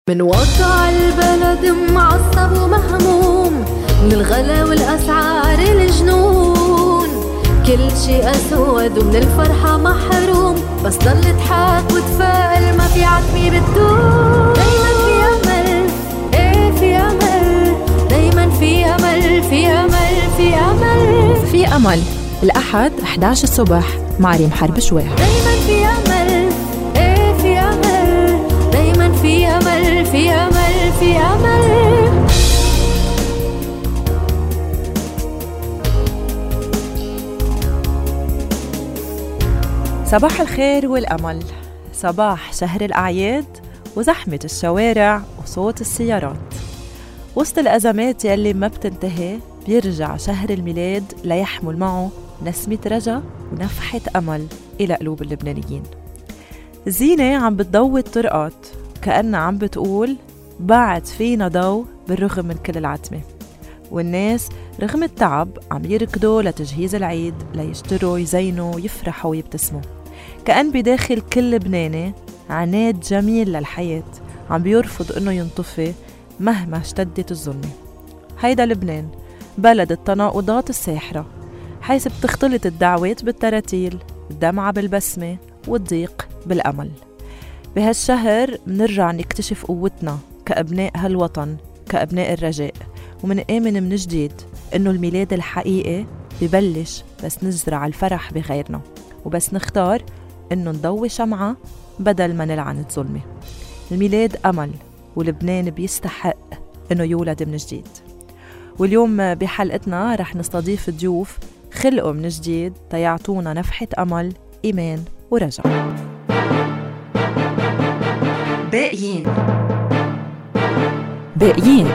من وضع البلد معصب ومهموم، من الغلا والأسعار الجنون، كل شي أسود ومن الفرحة محروم، بس ضل اضحك وتفائل، ما في عتمي بتدوم. دايما في أمل، ايه في أمل، دايما في أمل، في أمل، في أمل، في أمل. الأحد 11 الصبح مع ريم حرب شويح. دايما في أمل، ايه في أمل، دايما في أمل، في أمل، في أمل. صباح الخير والأمل، صباح شهر الأعياد وزحمة الشوارع وصوت السيارات. وسط الأزمات يلي ما بتنتهي بيرجع شهر الميلاد ليحمل معه نسمة رجا ونفحة أمل إلى قلوب اللبنانيين. الزينة عم بتضوي الطرقات، كأنها عم بتقول بعد فينا ضو بالرغم من كل العتمة. والناس رغم التعب عم يركضوا لتجهيز العيد، ليشتروا يزينوا يفرحوا ويبتسموا. كأن بداخل كل لبناني عناد جميل للحياة عم بيرفض إنه ينطفي مهما اشتدت الظلمة. هيدا لبنان، بلد التناقضات الساحرة، حيث بتختلط الدعوات بالتراتيل، الدمعة بالبسمة، والضيق بالأمل. بهالشهر منرجع نكتشف قوتنا كأبناء هالوطن، كأبناء الرجاء، ومنآمن من جديد إنه الميلاد الحقيقي ببلش بس نزرع الفرح بغيرنا، وبس نختار إنه نضوي شمعة بدل ما نلعن الظلمة. الميلاد أمل، ولبنان بيستحق إنه يولد من جديد. واليوم بحلقتنا رح نستضيف ضيوف خلقوا من جديد تيعطونا نفحة أمل، إيمان ورجاء. باقيين باقيين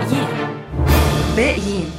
باقيين.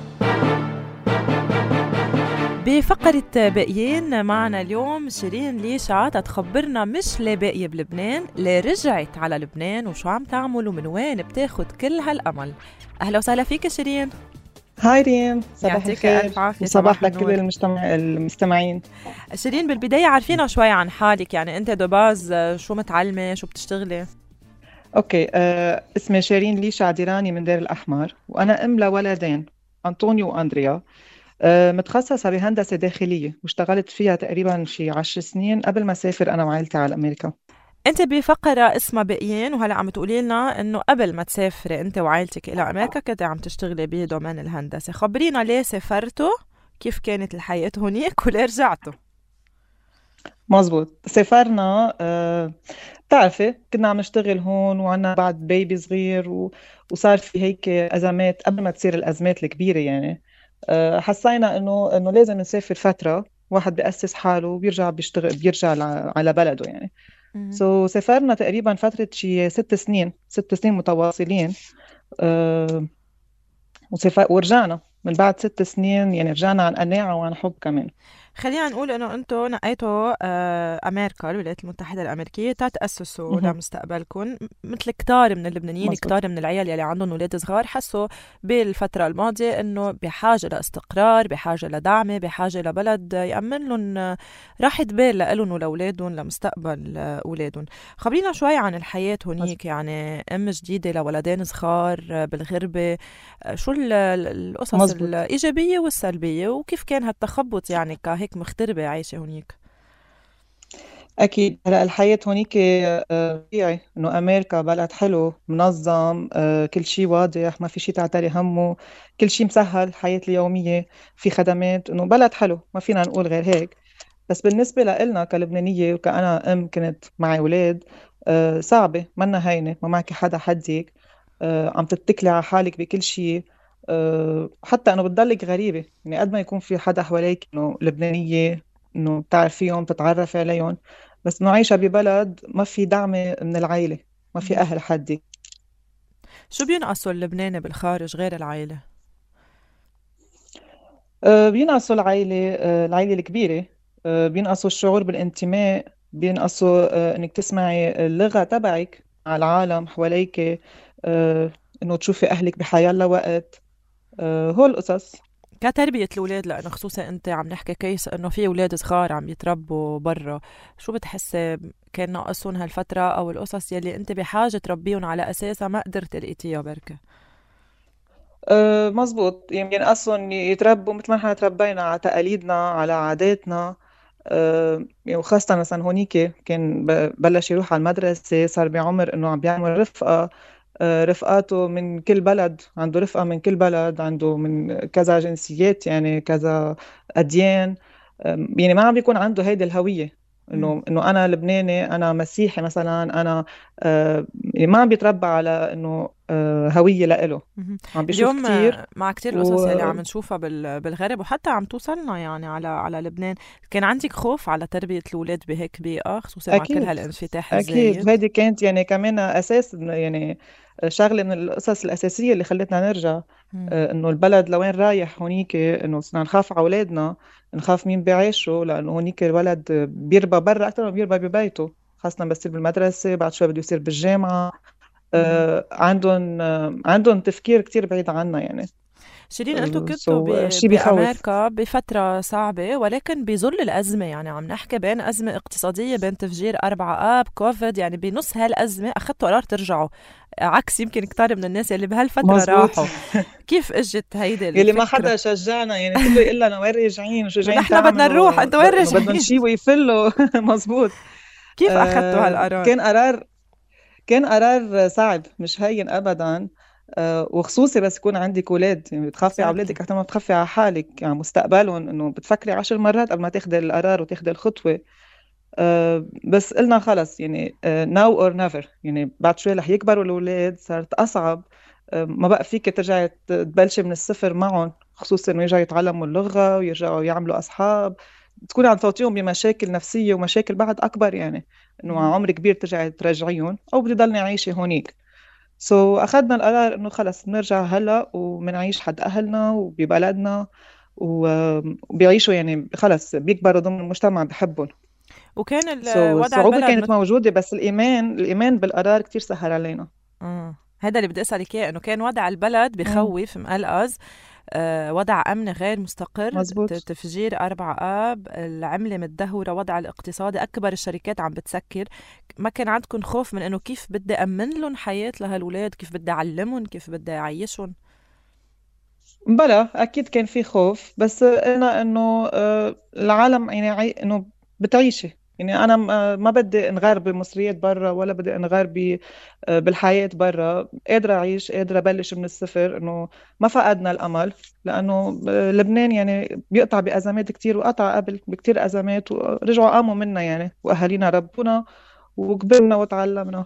بفقرة باقيين معنا اليوم شيرين ليشع تتخبرنا مش ليه باقية بلبنان، ليه رجعت على لبنان وشو عم تعمل ومن وين بتاخد كل هالأمل. أهلا وسهلا فيك شيرين. هاي ريم، صباح يعطيك الخير ألف عافية. وصباح صباح لكل المستمعين. شيرين، بالبداية عارفينا شوي عن حالك، يعني أنت دوباز شو متعلمة، شو بتشتغلي؟ اوكي، اسمي شيرين ليشع ديراني من دير الأحمر، وأنا أم لولدين أنطونيو وأندريا. متخصصة بهندسة داخلية واشتغلت فيها تقريبا شي 10 سنين قبل ما سافر أنا وعائلتي على أمريكا. أنت بفقرة اسمها باقيين، وهلأ عم تقولي لنا إنه قبل ما تسافري أنت وعائلتك إلى أمريكا كنت عم تشتغلي بدومين الهندسة. خبرينا ليه سافرتوا، كيف كانت الحياة هونيك، وليه رجعتوا؟ مزبوط، سافرنا. بتعرفي كنا عم نشتغل هون وعنا بعد بيبي صغير وصار في هيك أزمات قبل ما تصير الأزمات الكبيرة. يعني حسينا إنه لازم نسافر فترة، واحد بيأسس حاله وبيرجع بيشتغل، بيرجع على بلده يعني. سافرنا تقريبا فترة شي 6 سنين متواصلين. أه ورجعنا من بعد 6 سنين، يعني رجعنا عن قناعة وعن حب كمان. خلينا نقول إنه أنتوا نقيتوا أمريكا، الولايات المتحدة الأمريكية، تتأسسوا مهم. لمستقبلكم. مثل كتار من اللبنانيين، مظبوط. كتار من العيال يلي عندهم أولاد صغار حسوا بالفترة الماضية إنه بحاجة لاستقرار، بحاجة لدعم، بحاجة لبلد يأمن لهم راحة بال لهم ولأولادهم، لمستقبل أولادهم. خبرينا شوي عن الحياة هونيك، يعني أم جديدة لولدين صغار بالغربة، شو القصص مظبوط. الإيجابية والسلبية، وكيف كان هالتخبط يعني كهيك مغتربة عايشة هونيك؟ أكيد هلا الحياة هونيك طبيعي إنه أمريكا بلد حلو منظم، كل شيء واضح، ما في شيء تعتري همه، كل شيء مسهل، الحياة اليومية في خدمات، إنه بلد حلو ما فينا نقول غير هيك. بس بالنسبة لإلنا كلبنانية وكأنا أم كنت معي أولاد، صعبة، منا هينة، ما معك حدا حدك، عم تتكلي على حالك بكل شيء. حتى إنه بتضلك غريبة، يعني قد ما يكون في حدا حواليك إنه لبنانية، إنه بتعرفيهم بتتعرفي عليهم، بس إنه عايشة ببلد ما في دعم من العائلة، ما في أهل حدك. شو بينقصوا اللبناني بالخارج غير العائلة؟ بينقصوا العائلة، العائلة الكبيرة، بينقصوا الشعور بالانتماء، بينقصوا انك تسمعي اللغة تبعك على العالم حواليك، انه تشوفي اهلك بحياة وقت، هول القصص. كتربية الأولاد، لأنه خصوصا أنت عم نحكي كيس إنه في أولاد صغار عم يتربوا برا، شو بتحسي كان ناقصهم هالفترة، أو القصص يلي أنت بحاجة تربيهم على أساسها ما قدرت لقيتيها بركة؟ مزبوط، يمكن أصلا يتربوا مثل ما نحن تربينا على تقاليدنا على عاداتنا. يعني وخاصة مثلا هونيك كان بلش يروح على المدرسة، صار بعمر إنه عم بيعمل رفقة. رفقاته من كل بلد، عنده رفقة من كل بلد، عنده من كذا جنسيات يعني كذا أديان. يعني ما عم بيكون عنده هيدي الهوية مم. انه انا لبناني، انا مسيحي مثلا، انا يعني ما عم بيتربى على انه هوية لإله. مهم. عم بيشوف اليوم كتير. مع كتير القصص يلي عم وأكيد نشوفها بالغرب، وحتى عم توصلنا يعني على لبنان. كان عندك خوف على تربية الأولاد بهيك بيئة، خصوصا مع كل هالانفتاح أكيد الزايد؟ وهيدي كانت يعني كمان أساس يعني شغلة من القصص الأساسية اللي خلتنا نرجع. مم. إنه البلد لوين رايح هونيك، إنه صرنا نخاف على أولادنا، نخاف مين بيعيشوا، لأنه هونيك الولد بيربى برا أكثر ما بيربى ببيته، خاصة بس يصير بالمدرسة، بعد شوي بده يصير بالجامعة. مهم. عندهم تفكير كتير بعيد عنا يعني. شيرين، انتو كنتوا شيء بيخوف. بأمريكا بفترة صعبة، ولكن بظل الأزمة، يعني عم نحكي بين أزمة اقتصادية، بين تفجير 4 آب، كوفيد، يعني بنص هالأزمة أخدتوا قرار ترجعوا، عكس يمكن كتار من الناس اللي بهالفترة مزبوط. راحوا. كيف اجت هيدي يلي ما الفكرة؟ حدا شجعنا، يعني كله يقول لنا وين راجعين وشو إنه جايين نحن بدنا نروح، تعملوا، انتوا وين انه بدهم راجعين؟ شيء ويفلوا. مزبوط. كيف أخدتوا هالقرار؟ كان قرار صعب، مش هين ابدا. وخصوصي بس يكون عندك اولاد، يعني بتخافي على exactly. اولادك اكثر ما بتخافي على حالك، يعني مستقبلهم، انه بتفكري 10 مرات قبل ما تاخدي القرار وتاخدي الخطوه. بس قلنا خلص يعني now or never، يعني بعد شوي رح يكبروا الأولاد، صارت أصعب. ما بقى فيك ترجعي تبلشي من الصفر معهم، خصوصا إنه يرجعوا يتعلموا اللغة ويرجعوا يعملوا أصحاب، تكوني عم تفوتيهم بمشاكل نفسية ومشاكل بعد أكبر، يعني إنه على مهم. عمر كبير ترجعي ترجعيهم، أو بدي ضلني عايشة هونيك. أخذنا القرار إنه خلص بنرجع هلا وبنعيش حد أهلنا وببلدنا، وبيعيشوا يعني خلص بيكبروا ضمن مجتمع بحبهم. وكان وضع الصعوبة البلد كانت موجودة، بس الإيمان بالقرار كتير سهل علينا. هذا اللي بدي أسألك إياه، إنه كان وضع البلد مم. بخوف مقلقز، وضع أمن غير مستقر، مزبوط. تفجير 4 آب، العملة متدهورة، وضع الاقتصادي، أكبر الشركات عم بتسكر. ما كان عندكم خوف من إنه كيف بدي أمن لهم حياة لهالولاد، كيف بدي أعلمهم، كيف بدي أعيشهم؟ بلا أكيد كان في خوف، بس قلنا إنه العالم يعني إنه بتعيشي، يعني أنا ما بدي انغار بمصريات برا، ولا بدي انغار بالحياة برا، قادرة أعيش، قادرة أبلش من الصفر، إنه ما فقدنا الأمل. لأنه لبنان يعني بيقطع بأزمات كتير، وقطع قبل بكتير أزمات ورجعوا قاموا منا يعني، وأهالينا ربونا وكبرنا وتعلمنا.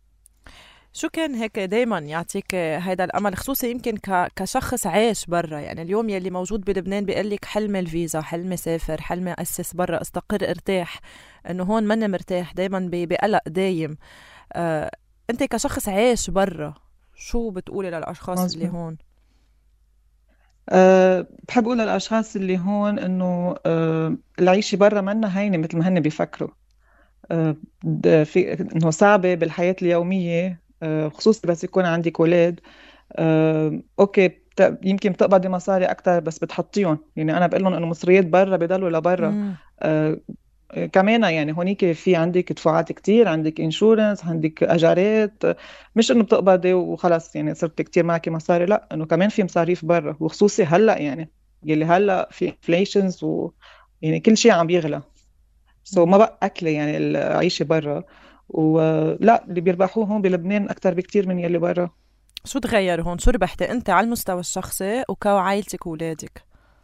شو كان هيك دايما يعطيك هيدا الأمل، خصوصي يمكن كشخص عايش برا؟ يعني اليوم يلي موجود بلبنان بيقلك حلمي الفيزا، حلمي سافر، حلمي أسس برا، استقر، ارتاح، إنه هون ماني مرتاح، دايما بقلق دايم. آه، أنت كشخص عايش برا، شو بتقولي للأشخاص اللي مظبوط. هون؟ بحب أقول للأشخاص اللي هون إنه العيشة برا منا هينة مثل ما هن بيفكروا. في إنه صعبة بالحياة اليومية، خصوصا بس يكون عندك أولاد. أوكي، يمكن بتقبضي مصاري أكتر، بس بتحطيهم، يعني أنا بقول لهم إنه مصريات برا بيضلوا لبرا. مم. آه، كمان يعني هونيك في عندك دفعات كتير، عندك انشورنس، عندك اجارات. مش انه بتقبضي وخلص يعني صرت كتير معك مصاري، لا، انه كمان في مصاريف برا، وخصوصي هلا يعني يلي هلا في انفليشنز يعني كل شيء عم بيغلى. ما مم. بقى اكله يعني العيشه برا. ولا اللي بيربحوه هون بلبنان اكثر بكتير من يلي برا. شو تغير هون؟ شو ربحتي أنت على المستوى الشخصي وكعائلتك وولادك؟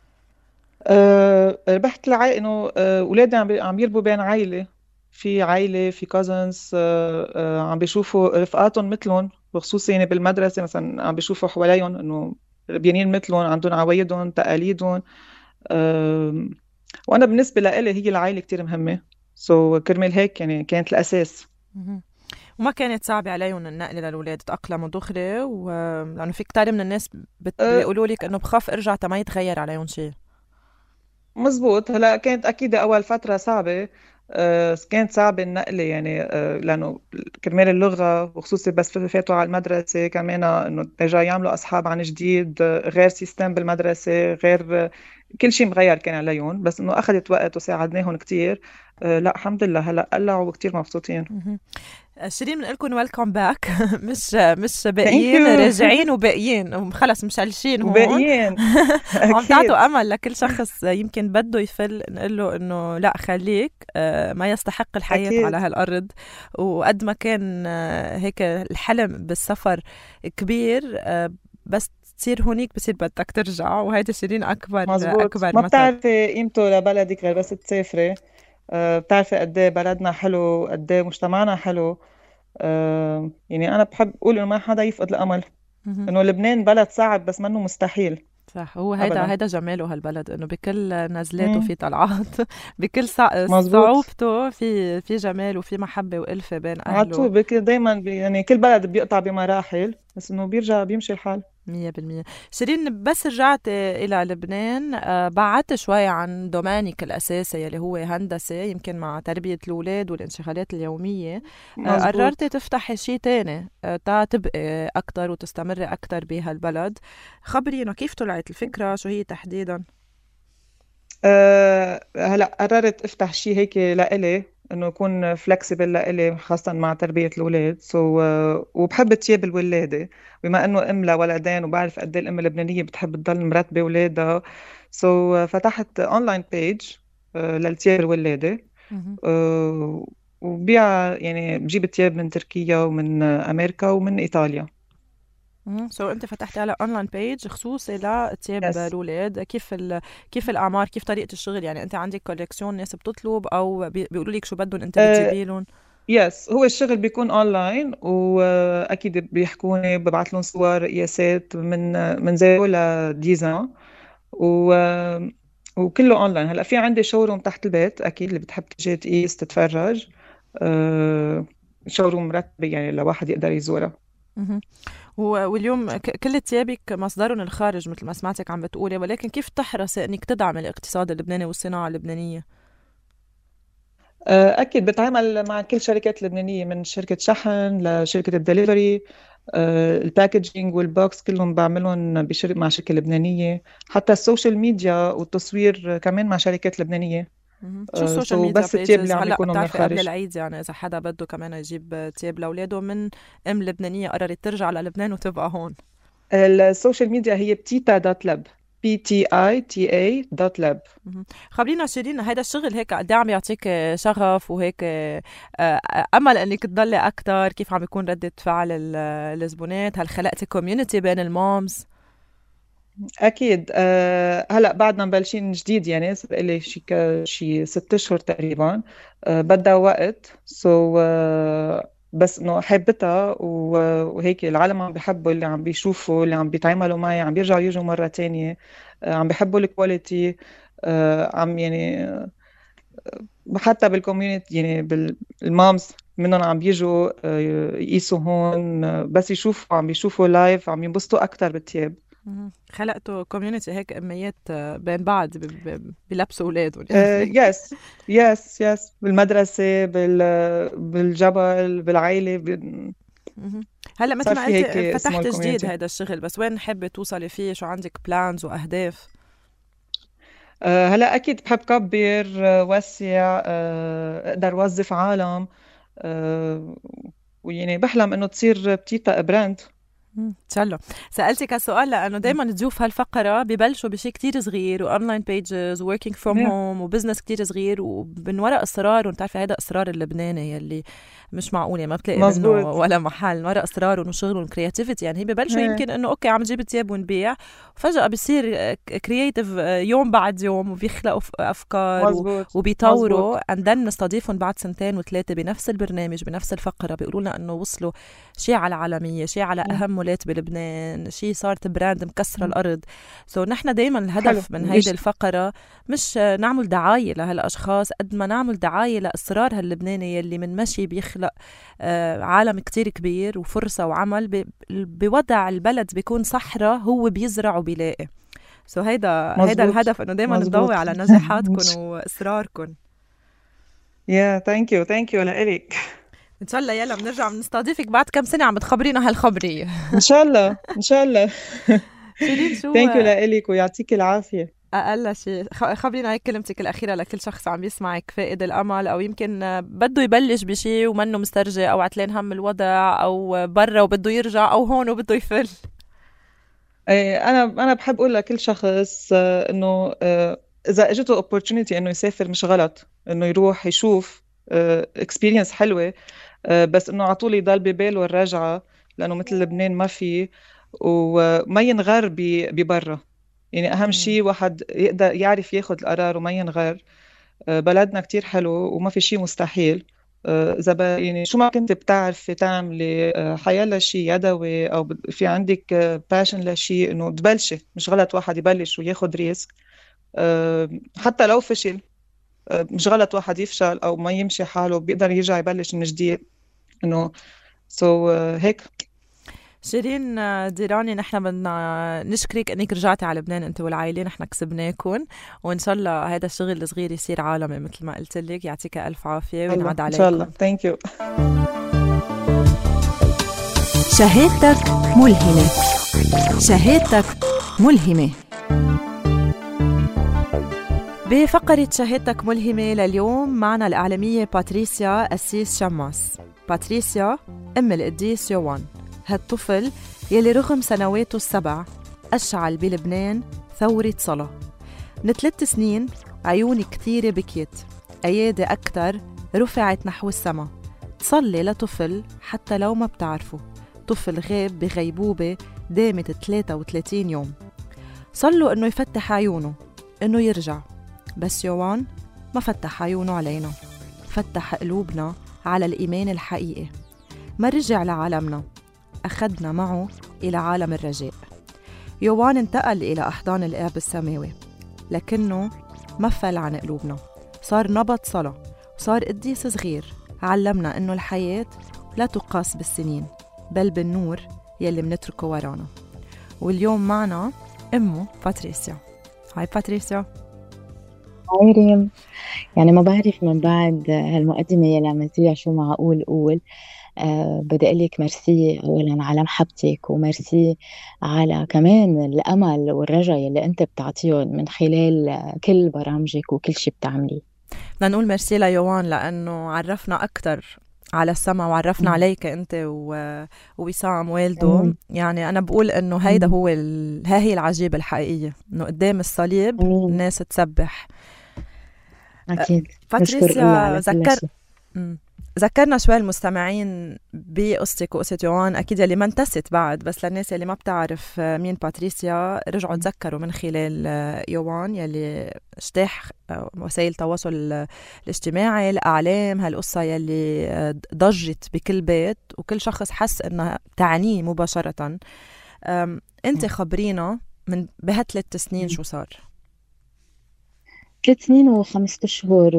ربحت انه اولادي عم يربوا بين عائله، في عائله، في كازنز، عم بيشوفوا رفقاتهم مثلهم، وخصوصي يعني بالمدرسه مثلا عم بيشوفوا حواليهم انه بيانين مثلهم، عندهم عوايدهم، تقاليدهم. آه، وانا بالنسبه لإلي هي العائله كتير مهمه. كرمال هيك يعني كانت الاساس. مهم. وما كانت صعبة عليهم النقلة للولاد، تأقلموا دغري؟ لأنه في كتار من الناس آه، بيقولوا لك إنه بخاف أرجع ما يتغير عليهم شيء. مزبوط. هلا كانت اكيد اول فتره صعبه. كانت صعبة النقلة يعني، لأنه كرمال اللغة، وخصوصي بس فاتوا على المدرسة كمان إنه رجعوا يعملوا أصحاب عن جديد، غير سيستم بالمدرسة، غير كل شيء مغير كان عليهم، بس إنه أخذت وقت وساعدناهم كتير. لا الحمد لله هلا قلعوا وكتير مبسوطين. شيرين بنقول لكم ويلكم باك. مش ثانك باقيين، يو. راجعين وباقيين خلص مشلشين هون. وباقيين. وعم تعطوا أكيد. امل لكل شخص يمكن بده يفل، نقول له انه لا خليك، ما يستحق الحياه على أكيد هالارض. وقد ما كان هيك الحلم بالسفر كبير، بس تصير هونيك بصير بدك ترجع، وهيدا شيرين مزبوط. اكبر ما مثل. بتعرفي قيمته لبلدك غير بس تسافري. بتعرفي قد ايه بلدنا حلو، قد ايه مجتمعنا حلو. يعني أنا بحب أقول إنه ما حدا يفقد الأمل، مهم. إنه لبنان بلد صعب بس منه مستحيل صح، هو أبدا. هيدا جماله هالبلد، انه بكل نزلاته مم. في طلعات. بكل مزبوط. صعوبته في جمال وفي محبة وألفة بين على أهله. طول دايما يعني كل بلد بيقطع بمراحل، بس إنه بيرجع بيمشي الحال. 100%. شيرين، بس رجعت إلى لبنان، بعدت شوي عن دومانك الأساسي يلي هو هندسة، يمكن مع تربية الأولاد والانشغالات اليومية. قررتي مزبوط. تفتحي شيء تاني، تا تبقي أكتر وتستمري أكتر بهالبلد. خبرينا كيف طلعت الفكرة، شو هي تحديدا؟ هلا قررت افتح شيء هيك لإلي، انه يكون فلكسبل لإلي، خاصة مع تربية الأولاد. وبحب تياب الولادة، بما انه ام لولدين وبعرف قد ايه الام اللبنانية بتحب تضل مرتبة أولادها. فتحت اونلاين بيج للتياب الولادة. مهم. أه وبيع يعني بجيب تياب من تركيا ومن أمريكا ومن إيطاليا. انت فتحتي على اونلاين بيج خصوصي لتياب يس. الاولاد، كيف الاعمار، كيف طريقه الشغل؟ يعني انت عندك كوليكشن ناس بتطلب، او بيقولوا لك شو بدهم انت بتجيبي لهم؟ يس، هو الشغل بيكون اونلاين، واكيد بيحكوني، ببعث لهم صور قياسات من 0 ل 10 و وكله اونلاين. هلا في عندي شوروم تحت البيت، اكيد اللي بتحب تجي تقيس تتفرج. شوروم مرتبة يعني لواحد يقدر يزورها. مهم. واليوم كل تيابك مصدرهم الخارج مثل ما سمعتك عم بتقولي، ولكن كيف تحرصي انك تدعم الاقتصاد اللبناني والصناعه اللبنانيه؟ أكيد بتعامل مع كل الشركات اللبنانية، من شركة شحن لشركة الدليفري. الباكجينج والبوكس كلهم بعملهم مع شركة لبنانية. حتى السوشيال ميديا والتصوير كمان مع شركات لبنانية. شو السوشيال ميديا بس التياب بيجز؟ اللي عم هلا بيكونوا من بتعرفي قبل الخارج. العيد، يعني اذا حدا بده كمان يجيب تياب لاولاده من ام لبنانيه قررت ترجع للبنان وتبقى هون. السوشيال ميديا هي بتيتا دوت لاب، PTITA.lab. خبرينا شيرين، هيدا الشغل هيك قد عم يعطيك شغف وهيك امل انك تضلي اكتر؟ كيف عم يكون ردة فعل الزبونات؟ هل خلقتي كوميونتي بين المومز؟ أكيد. هلأ بعدنا مبلشين جديد، يعني صار لي شي 6 أشهر تقريبا. بدها وقت. بس إنه حبتها، وهيك العالم عم بيحبوا اللي عم بيشوفوا، اللي عم بيتعاملوا معي عم بيرجعوا يجوا مرة تانية. عم بيحبوا الكواليتي. عم يعني حتى بالكوميونتي، يعني بالمامز منهم عم بيجوا يقيسوا هون. بس يشوفوا، عم بيشوفوا لايف، عم ينبسطوا أكتر بالتياب. خلقتوا كوميونتي هيك اميات بين بعض بلبسوا اولادهم يعني. يس. يس بالمدرسة، بالجبل، بالعائلة. مهم. هلا مثل صار ما في قلت هيك فتحت سمول جديد كوميونيتي. هذا الشغل، بس وين حابة توصلي فيه؟ شو عندك بلانز واهداف؟ هلا أكيد بحب كبر، وسع، أقدر وظف عالم. آه، ويعني بحلم إنه تصير بتيتا براند. تسلم. سألتك هالسؤال لأنه دايما تشوف هالفقرة ببلشوا بشيء كتير صغير، وأونلاين بيجز ووركينج فروم منيح. هوم وبزنس كتير صغير، ومن وراء إصرار. وانت هذا إصرار اللبناني يلي مش معقول، ما بتلاقي منه مزبوط. ولا محل. من وراء إصرار وشغل وكرياتيفيتي، يعني هي ببلشوا ايه. يمكن إنه أوكي عم نجيب تياب ونبيع، وفجأة بصير كرياتيف يوم بعد يوم، وبيخلقوا أفكار مزبوط. وبيطوروا، مزبوط. and then نستضيفهم بعد 2 و3 بنفس البرنامج بنفس الفقرة، بيقولوا لنا إنه وصلوا شيء على العالمية، شيء على أهم مولات بلبنان، شيء صارت براند مكسرة الأرض. نحن دايما حلو. الهدف من هيدي الفقرة مش نعمل دعاية لهالأشخاص قد ما نعمل دعاية لإصرار هاللبناني يلي من مشي بيخلق عالم كتير كبير وفرصة وعمل بوضع البلد بيكون صحراء، هو بيزرع وبيلاقي. هيدا مزبوط. الهدف، انه دايما نضوي مزبوط. على نجاحاتكم واصراركم. يا ثانك يو لإلك. ان شاء الله يلا بنرجع بنستضيفك بعد كم سنة عم تخبرينا هالخبرية. ان شاء الله ان شاء الله. شيرين شو ثانك يو لإلك ويعطيك العافية. أقل شيء خبرينا هيك كلمتك الأخيرة لكل شخص عم يسمعك فائد الأمل، أو يمكن بده يبلش بشيء ومنه مسترجع أو عتلان هم الوضع أو برا وبده يرجع أو هون وبده يفل. انا بحب اقول لكل شخص انه اذا اجته opportunity انه يسافر مش غلط انه يروح يشوف experience حلوة، بس انه على طول يضل بباله الرجعة، لانه مثل لبنان ما في، وما ينغر ببرا. يعني اهم شيء واحد يقدر يعرف ياخد القرار وما ينغر. بلدنا كتير حلو وما في شيء مستحيل. إذا يعني شو ما كنت بتعرفي تعملي حيلا شيء يدوي أو في عندك باشن لشيء، إنه تبلشي. مش غلط واحد يبلش وياخد ريسك حتى لو فشل. مش غلط واحد يفشل أو ما يمشي حاله، بيقدر يرجع يبلش من جديد. إنه هيك. شيرين ديراني، نحن بدنا نشكرك انك رجعتي على لبنان انت والعائله، نحن كسبناكم، وان شاء الله هذا الشغل الصغير يصير عالمي مثل ما قلت لك. يعطيك الف عافيه وينعاد عليكم ان شاء الله. ثانك يو. شهادتك ملهمه. شهادتك ملهمه. بفقرة شهادتك ملهمة لليوم معنا الإعلامية باتريسيا أسيس شماس. باتريسيا أم القديس يوان، هالطفل يلي رغم سنواته 7 أشعل بلبنان ثورة صلاة. من 3 سنين عيون كثيرة بكيت، أيادي أكتر رفعت نحو السما، تصلي لطفل حتى لو ما بتعرفه، طفل غاب بغيبوبة دامت 33 يوم. صلوا إنه يفتح عيونه، إنه يرجع، بس يوان ما فتح عيونه علينا، فتح قلوبنا على الإيمان الحقيقي. ما رجع لعالمنا، أخذنا معه إلى عالم الرجاء. يوان انتقل إلى أحضان الآب السماوي، لكنه ما فل عن قلوبنا، صار نبض صلاة، وصار قديس صغير علمنا إنه الحياة لا تقاس بالسنين بل بالنور يلي منتركه ورانا. واليوم معنا أمه باتريسيا. هاي باتريسيا. هاي ريم. يعني ما بعرف من بعد هالمقدمة يلي عملتيها شو معقول أقول. بدي أقول لك ميرسي أولا على محبتك، وميرسي على كمان الأمل والرجاء يلي أنت بتعطيهم من خلال كل برامجك وكل شي بتعمليه. بدنا نقول ميرسي ليوان لأنه عرفنا أكتر على السما وعرفنا عليك أنت ووسام والده. يعني أنا بقول إنه هيدا هو هاي العجيبة الحقيقية، إنه قدام الصليب الناس تسبح. أكيد. باتريسيا ذكرنا شوي المستمعين بقصتك وقصة يوان، أكيد يلي ما انتست بعد، بس للناس يلي ما بتعرف مين باتريسيا رجعوا تذكروا من خلال يوان يلي اجتاح وسائل التواصل الاجتماعي، الأعلام، هالقصة يلي ضجت بكل بيت وكل شخص حس إنها تعنيه مباشرة. أنت خبرينا من بهالثلاث سنين شو صار؟ 3 سنين و5 أشهر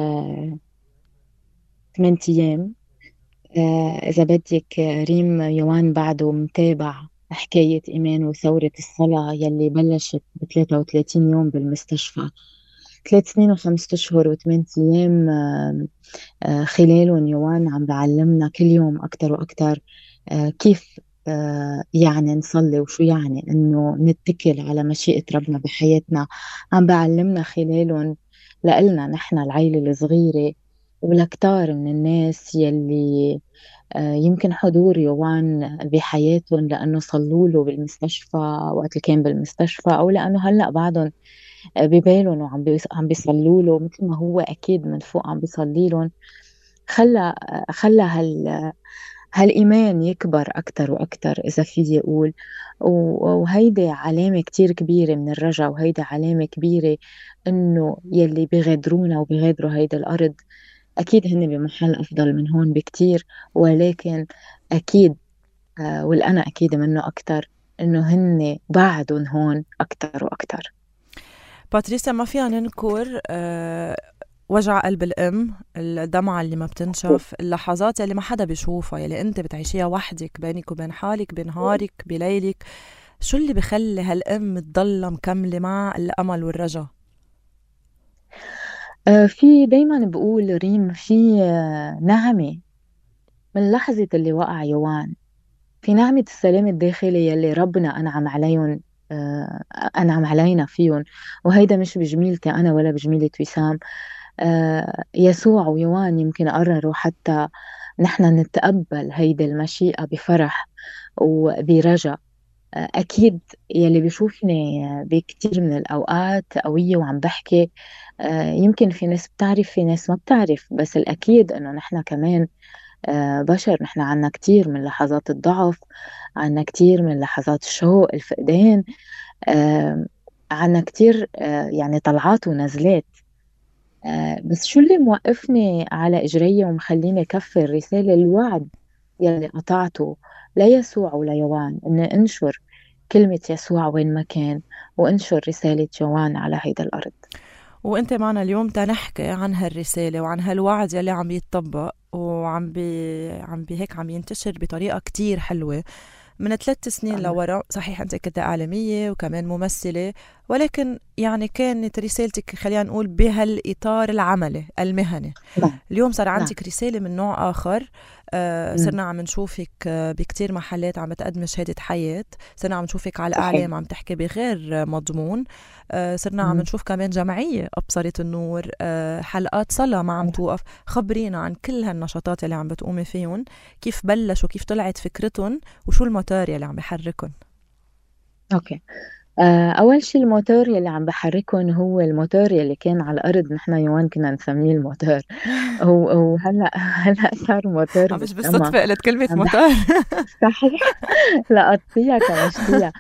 و8 أيام. إذا بدك ريم، يوان بعده متابع حكاية إيمان وثورة الصلاة يلي بلشت ب33 يوم بالمستشفى. 3 سنين و5 أشهر و8 أيام خلالهم يوان عم بعلمنا كل يوم أكتر وأكتر كيف يعني نصلي، وشو يعني إنه نتكل على مشيئة ربنا بحياتنا. عم بعلمنا خلالهم لإلنا نحن العيلة الصغيرة ولكتار من الناس يلي يمكن حضور يوان بحياتهم لأنه صلوا له بالمستشفى وقت اللي كان بالمستشفى، أو لأنه هلأ بعدهم ببالهم وعم بيصلوا له مثل ما هو أكيد من فوق عم بيصلي لهم. خلى هالإيمان يكبر أكتر وأكتر إذا فيي أقول. وهيدي علامة كتير كبيرة من الرجاء، وهيدي علامة كبيرة إنه يلي بيغادرونا وبيغادروا هيدا الأرض أكيد هن بمحل أفضل من هون بكتير، ولكن أكيد والأنا أكيد منه أكتر إنه هن بعدهم هون أكتر وأكتر. باتريسيا، ما فيها ننكر وجع قلب الأم، الدمعة اللي ما بتنشف، اللحظات اللي ما حدا بيشوفها، يلي أنت بتعيشيها وحدك بينك وبين حالك بنهارك بليلك. شو اللي بخلي هالأم تضل مكملة مع الأمل والرجاء؟ في دايما بقول ريم في نعمة من لحظة اللي وقع يوان، في نعمة السلام الداخلي يلي ربنا أنعم عليهم، أنعم علينا فيهم. وهيدا مش بجميلتي أنا ولا بجميلة وسام. يسوع ويوان يمكن قرروا حتى نحن نتقبل هيدي المشيئة بفرح وبرجاء. أكيد يلي بيشوفني بكتير من الأوقات قوية وعم بحكي، يمكن في ناس بتعرف في ناس ما بتعرف، بس الأكيد إنه نحن كمان بشر. نحن عنا كتير من لحظات الضعف، عنا كتير من لحظات الشوق الفقدان، آه، عنا كتير يعني طلعات ونزلات. بس شو اللي موقفني على إجري ومخليني كفي الرسالة، الوعد يلي قطعته ليسوع وليوان إني أنشر كلمة يسوع وين ما كان، وأنشر رسالة يوان على هيدا الأرض. وانت معنا اليوم تنحكي عن هالرسالة وعن هالوعد يلي عم يتطبق وعم هيك عم ينتشر بطريقة كتير حلوة من 3 سنين لورا. صحيح أنت كنت إعلامية وكمان ممثلة، ولكن يعني كانت رسالتك خلينا نقول بهالإطار العملي المهني. نعم. اليوم صار نعم. عندك رسالة من نوع آخر. صرنا عم نشوفك بكتير محلات عم تقدم شهادة حياة، صرنا عم نشوفك على الإعلام عم تحكي بغير مضمون. صرنا عم نشوف كمان جمعية أبصرت النور، حلقات صلاة ما عم توقف. خبرينا عن كل هالنشاطات اللي عم بتقومي فيهم، كيف بلشوا، كيف طلعت فكرتهم، وشو الموتور يلي عم بحركهم؟ أوكي. أول شيء الموتور يلي عم بحركهم هو الموتور يلي كان على الأرض، نحن يوان كنا نسميه الموتور. وهلأ صار موتور مش بالسما. بالصدفة قلت كلمة عم موتور. صحيح. لقطتيها كمشتيها.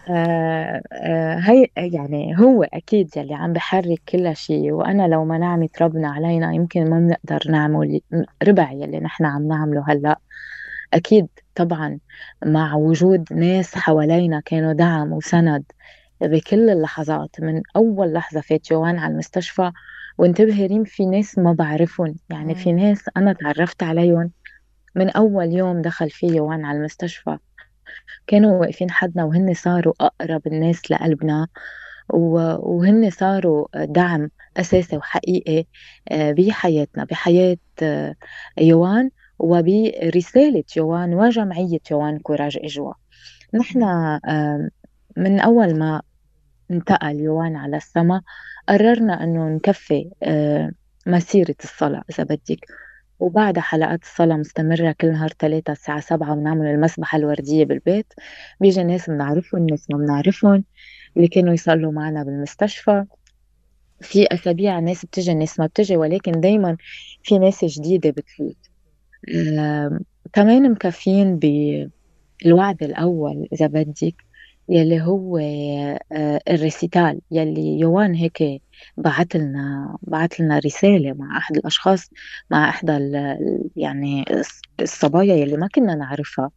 هي يعني هو أكيد يلي عم بحرك كل شيء، وأنا لو ما نعمة ربنا علينا يمكن ما بنقدر نعمل ربع يلي نحن عم نعمله هلأ. أكيد طبعا مع وجود ناس حوالينا كانوا دعم وسند بكل اللحظات، من أول لحظة فات جوان على المستشفى. وانتبهي ريم، في ناس ما بعرفهم، يعني في ناس أنا تعرفت عليهم من أول يوم دخل فيه جوان على المستشفى، كانوا واقفين حدنا وهن صاروا أقرب الناس لقلبنا، وهن صاروا دعم أساسي وحقيقي بحياتنا، بحياة يوان، وبرسالة يوان وجمعية يوان كوراج إجوا. نحن من أول ما انتقل يوان على السماء قررنا أنه نكفي مسيرة الصلاة إذا بدك. وبعد حلقات الصلاة مستمرة كل نهار 3 الساعة 7 بنعمل المسبحة الوردية بالبيت. بيجي ناس بنعرفهم، ناس ما بنعرفهم، اللي كانوا يصلوا معنا بالمستشفى. في أسابيع ناس بتجي ناس ما بتجي، ولكن دايما في ناس جديدة بتفوت. كمان مكفين بالوعد الأول إذا بدك، يلي هو الريسيتال يلي يوان هيك بعت لنا رسالة مع أحد الأشخاص، مع إحدى يعني الصبايا يلي ما كنا نعرفها،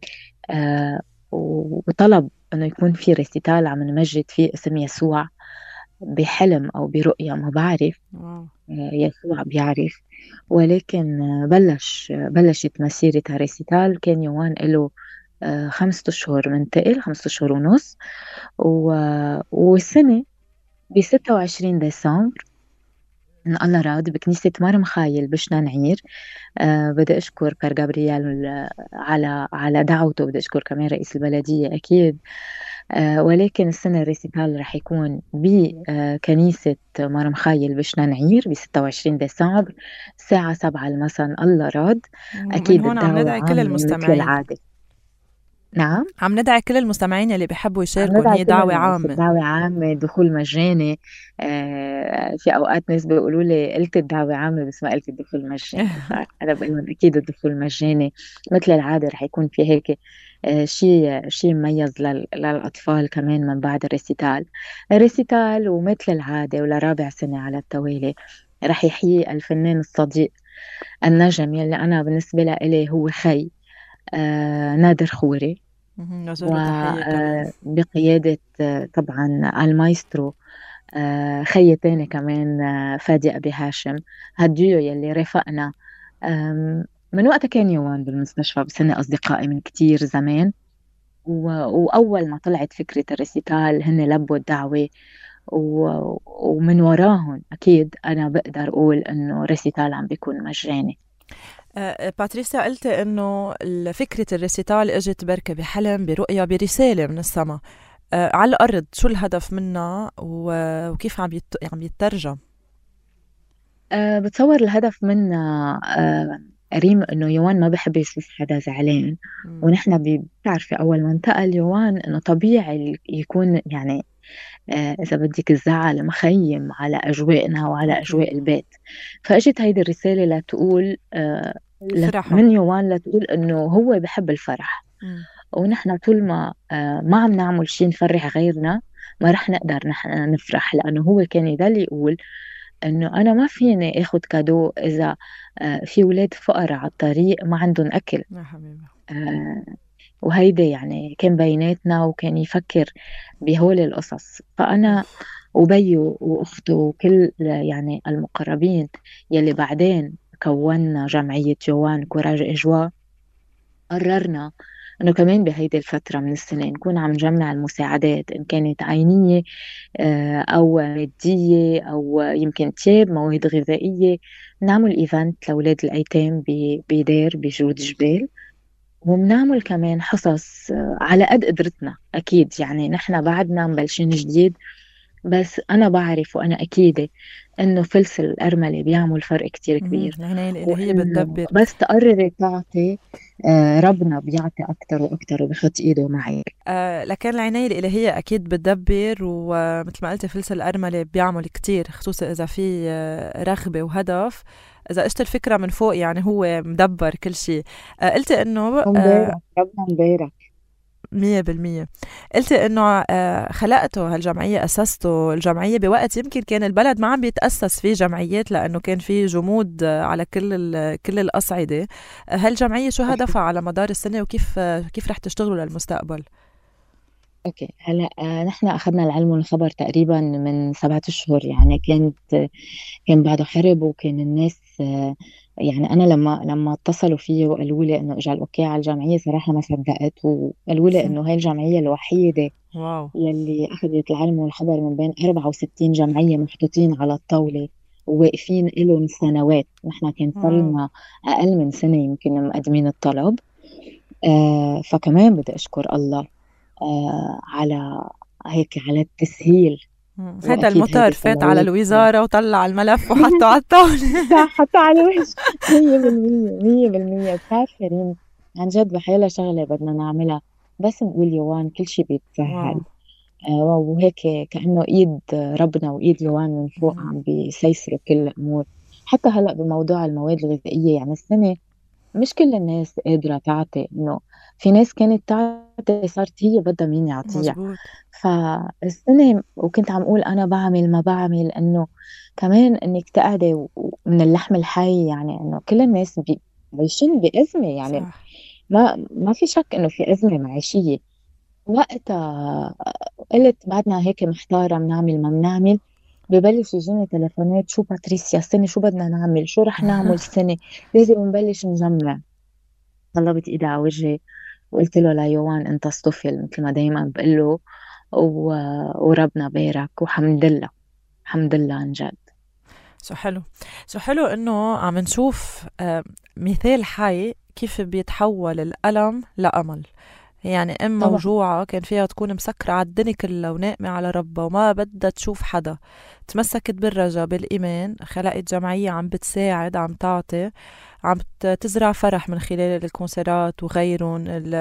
وطلب إنه يكون في ريسيتال عم نمجد فيه اسم يسوع بحلم أو برؤية ما بعرف. يسوع بيعرف. ولكن بلشت مسيرة ريسيتال. كان يوان له 5 أشهر منتقل، 5 أشهر ونص. والسنة ب 26 ديسمبر إن الله راد بكنيسة مرمخايل بشنانعير. بدي أشكر بير جابرييل على دعوته، بدي أشكر كمان رئيس البلدية أكيد. ولكن السنة الريسيتال رح يكون بكنيسة مرمخايل بشنانعير ب 26 ديسمبر الساعة 7 المساء الله راد. أكيد من هون عم ندعي كل مثل العادة. نعم، عم ندعي كل المستمعين اللي بيحبوا يشاركوا، هي دعوة عامة. دعوة عامة، دخول مجاني. في أوقات ناس بيقولوا لي قلت الدعوة عامة بس ما قلت الدخول مجاني. أنا بقول لهم أكيد الدخول مجاني مثل العادة. رح يكون في هيك شيء مميز للأطفال كمان من بعد الريسيتال. ومثل العادة ولرابع سنة على التوالي رح يحيي الفنان الصديق النجم يلي أنا بالنسبة لي هو خي، نادر خوري، وبقيادة طبعا المايسترو خي تاني كمان فادي أبي هاشم. هالديو يلي رافقنا من وقت كان يوان بالمستشفى، بس هن أصدقائي من كتير زمان. وأول ما طلعت فكرة الريسيتال هن لبوا الدعوة ومن وراهم أكيد أنا بقدر أقول إنه ريسيتال عم بيكون مجاني. باتريسيا، قلت إنه فكرة الريسيتال إجت بركة بحلم، برؤية، برسالة من السما على الأرض. شو الهدف منها وكيف عم يترجم؟ بتصور الهدف منها ريم إنه يوان ما بحب يشوف حدا زعلان، ونحن بتعرفي أول ما انتقل يوان إنه طبيعي يكون يعني إذا بدك الزعل مخيم على أجوائنا وعلى أجواء البيت. فأجت هيدي الرسالة لتقول من يوان لتقول إنه هو بحب الفرح، ونحن طول ما عم نعمل شيء نفرح غيرنا ما رح نقدر نحن نفرح، لأنه هو كان يضل يقول إنه أنا ما فيني أخذ كادو إذا في ولاد فقراء على الطريق ما عندهم أكل. وهيدا يعني كان بيناتنا، وكان يفكر بهول القصص. فأنا وبيو وأخته وكل يعني المقربين يلي بعدين كونا جمعية يوان كوراج إجوا، قررنا إنه كمان بهيدي الفترة من السنة نكون عم نجمع المساعدات، إن كانت عينية أو مادية أو يمكن تياب مواد غذائية. نعمل إيفنت لأولاد الأيتام بدير بجود جبال، وبنعمل كمان حصص على قد قدرتنا. أكيد يعني نحن بعدنا مبلشين جديد، بس أنا بعرف وأنا أكيدة إنه فلس الأرملة بيعمل فرق كتير كبير. اللي هي بتدبر، بس تقرري تعطي ربنا بيعطي أكتر وأكتر وبخط إيده معي. لكن العناية الإلهية أكيد بتدبر، ومثل ما قلت فلس الأرملة بيعمل كتير، خصوصا إذا في رغبة وهدف. إذا قشت الفكرة من فوق يعني هو مدبر كل شيء. قلت إنه ربنا مبارك 100%. قلت إنه خلقته هالجمعية، أسسته الجمعية بوقت يمكن كان البلد ما عم بيتأسس فيه جمعيات، لأنه كان فيه جمود على كل الأصعدة. هالجمعية شو هدفها على مدار السنة، وكيف رح تشتغلوا للمستقبل؟ اوكي، هلا نحن اخذنا العلم والخبر تقريبا من 7 أشهر. يعني كان بعده حرب، وكان الناس يعني انا لما اتصلوا فيي وقالوا لي انه اجى الاوكي على الجمعيه، صراحه ما صدقت، وقالوا لي انه هاي الجمعيه الوحيده يلي اخذت العلم والخبر من بين 64 جمعيه محطوطين على الطاوله وواقفين لهم سنوات. نحن كان صار لنا اقل من سنه يمكن مقدمين الطلب. فكمان بدي اشكر الله على هيك على التسهيل. هذا المطار فات على الوزارة وطلع الملف وحطه على الطاولة. حطه على وجه 100%. بتعرفي ريم، عن جد بحيلا شغلة بدنا نعملها بس نقول يوان كل شيء بيتسهل. وهيك كأنه إيد ربنا وإيد يوان من فوق عم بيسيسروا كل الأمور. حتى هلأ بموضوع المواد الغذائية، يعني السنة مش كل الناس قادرة تعطي، إنه في ناس كانت تعطي صارت هي بدها مين يعطيها. فالسنة وكنت عم أقول أنا بعمل ما بعمل، إنه كمان إنك تقعدي من اللحم الحي، يعني إنه كل الناس عايشين بأزمة. يعني صح. ما في شك إنه في أزمة معيشية. وقتها قلت بعدنا هيك محتارة، بنعمل ما بنعمل. ببلش يجيني تلفونات، شو باتريسيا السنة شو بدنا نعمل، شو رح نعمل السنة، لازم نبلش نجمع. طلبت ايدي على وجهي وقلت له لا يوان انت اصطفل، مثل ما دايما بقول له، وربنا بارك وحمد لله الحمد لله عن جد. شو حلو انه عم نشوف مثال حي كيف بيتحول الألم لأمل. يعني موجوعة كان فيها تكون مسكرة على الدنيا كلها وناقمة على ربها وما بدها تشوف حدا، تمسكت بالرجاء بالإيمان، خلقت جمعية عم بتساعد، عم تعطي، عم تزرع فرح من خلال الكونسيرات وغيرهم،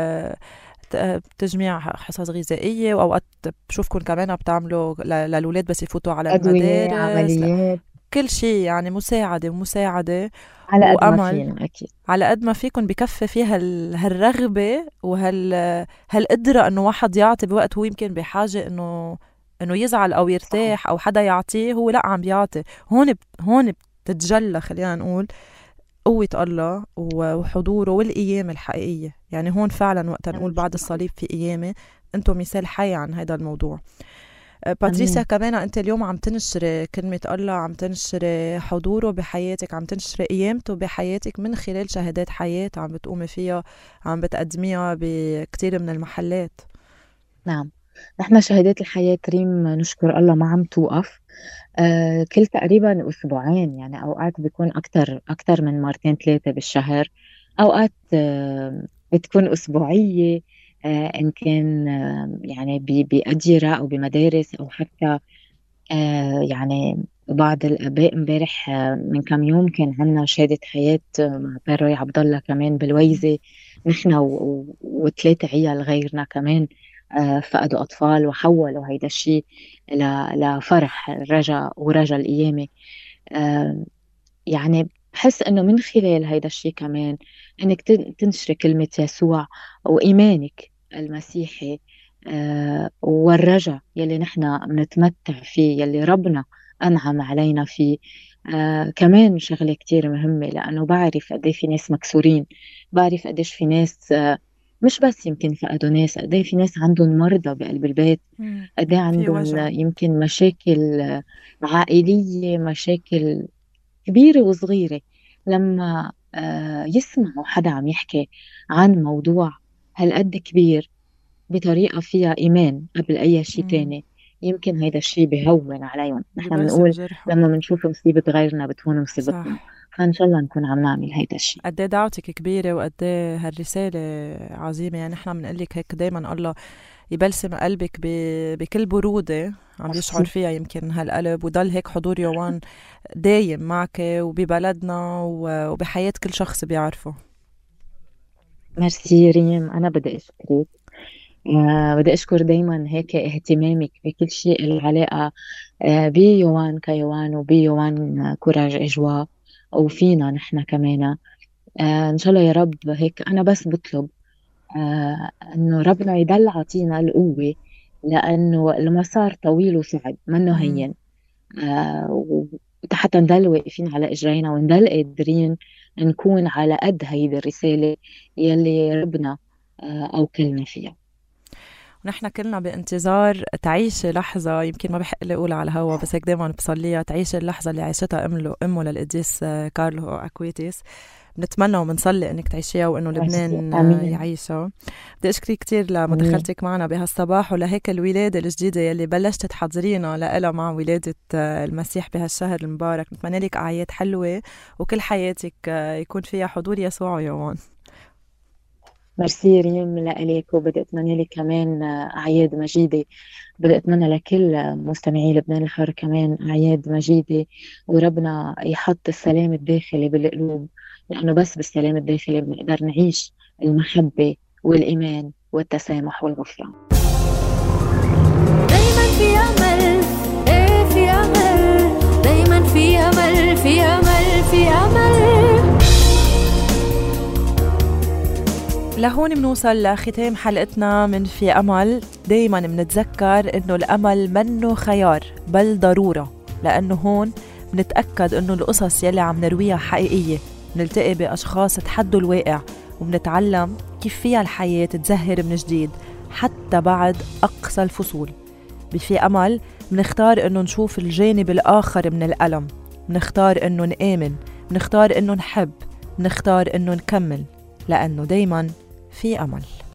تجميع حصص غذائية، وأوقات بشوفكم كمان بتعملوا للولاد بس يفوتوا على المدارس، عمليات، كل شيء. يعني مساعدة على قد ما فينا. أكيد على قد ما فيكم بكفي فيها هالرغبة هالقدرة إنه واحد يعطي بوقت هو يمكن بحاجة إنه يزعل أو يرتاح أو حدا يعطيه، هو لا عم بيعطي. هون بتتجلى خلينا نقول قوة الله وحضوره والقيامة الحقيقية. يعني هون فعلا وقت نقول بعد الصليب في قيامة. أنتم مثال حي عن هذا الموضوع. باتريسيا كمان أنت اليوم عم تنشري كلمة الله، عم تنشري حضوره بحياتك، عم تنشري قيامته بحياتك من خلال شهادات حياة عم بتقومي فيها، عم بتقدميها بكتير من المحلات. نعم، نحن شهادات الحياة ريم نشكر الله ما عم توقف. كل تقريبا أسبوعين، يعني أوقات بيكون أكتر من مرتين ثلاثة بالشهر. أوقات بتكون أسبوعية، إن كان يعني بأديرة أو بمدارس، أو حتى يعني بعض الآباء. امبارح من كم يوم كان عندنا شهادة حياة مع بيروي عبد الله كمان بالويزة. نحن وثلاثة عيال غيرنا كمان فقدوا أطفال وحولوا هيدا الشيء لفرح رجا ورجا القيامة. يعني بحس إنه من خلال هيدا الشيء كمان إنك تنشري كلمة يسوع وإيمانك المسيحي والرجا يلي نحن بنتمتع فيه، يلي ربنا أنعم علينا فيه. كمان شغلة كتير مهمة، لأنه بعرف قد في ناس مكسورين، بعرف قديش في ناس مش بس يمكن فقدوا ناس، قد في ناس عندهم مرضى بقلب البيت، قد عندهم يمكن مشاكل عائلية، مشاكل كبيرة وصغيرة. لما يسمعوا حدا عم يحكي عن موضوع هالقد كبير بطريقة فيها إيمان قبل أي شيء تاني، يمكن هيدا الشيء بيهون عليهم. نحن بنقول لما بنشوف مصيبة غيرنا بتهون مصيبتنا، فإن شاء الله نكون عم نعمل هيدا الشيء. قد ايه دعوتك كبيرة وقد ايه هالرسالة عظيمة. يعني نحن بنقول لك هيك دايما الله يبلسم قلبك بكل برودة عم يشعر فيها يمكن هالقلب، وضل هيك حضور يوان دايم معك وببلدنا وبحياة كل شخص بيعرفه. ميرسي ريم، أنا بدي أشكرك. بدي أشكر دايما هيك اهتمامك بكل شيء العلاقة بيوان كيوان وبيوان كوراج إجوا وفينا نحن كمان. إن شاء الله يا رب هيك أنا بس بطلب إنه ربنا يضل عطينا القوة، لأنه المسار طويل وصعب منه هين. حتى نضل واقفين على إجرينا ونضل قادرين نكون على قد هيدي الرسالة يلي ربنا أوكلنا فيها. ونحن كلنا بانتظار تعيش لحظة، يمكن ما بحق لي أقولها على الهوا بس هيك دايما بصليها، تعيش اللحظة اللي عيشتها أمه للقديس كارلو أكويتيس. بنتمنى وبنصلي انك تعيشيها وانه لبنان يعيشها. بدي اشكرك كثير لمداخلتك معنا بهالصباح، ولهيك الولادة الجديدة يلي بلشت تحضرينا لها مع ولادة المسيح بهالشهر المبارك. نتمنى لك أعياد حلوة وكل حياتك يكون فيها حضور يسوع يوان. ميرسي ريم لك، وبدي أتمنى لك كمان أعياد مجيدة. بدي أتمنى لكل مستمعي لبنان الحر كمان أعياد مجيدة، وربنا يحط السلام الداخلي بالقلوب، لأنه بس بالسلام الداخلي بنقدر نعيش المحبة والإيمان والتسامح والغفران. دايما في أمل، إيه في أمل، دايما في أمل، في أمل، في أمل. لهون منوصل لختام حلقتنا من في أمل. دايما منتذكر إنه الأمل منه خيار بل ضرورة، لأنه هون منتأكد إنه القصص يلي عم نرويها حقيقية. نلتقي بأشخاص تحدوا الواقع وبنتعلم كيف فيها الحياة تزهر من جديد حتى بعد أقصى الفصول. بفي أمل منختار إنه نشوف الجانب الآخر من الألم، منختار إنه نآمن، منختار إنه نحب، منختار إنه نكمل، لأنه دايما في أمل.